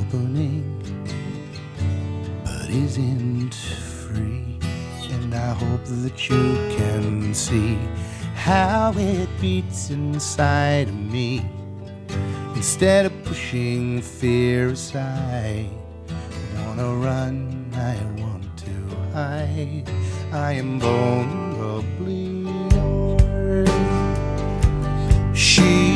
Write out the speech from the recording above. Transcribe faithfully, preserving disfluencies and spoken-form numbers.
happening, but isn't free. And I hope that you can see how it beats inside of me. Instead of pushing fear aside, I wanna run, I want to hide. I am vulnerably yours. She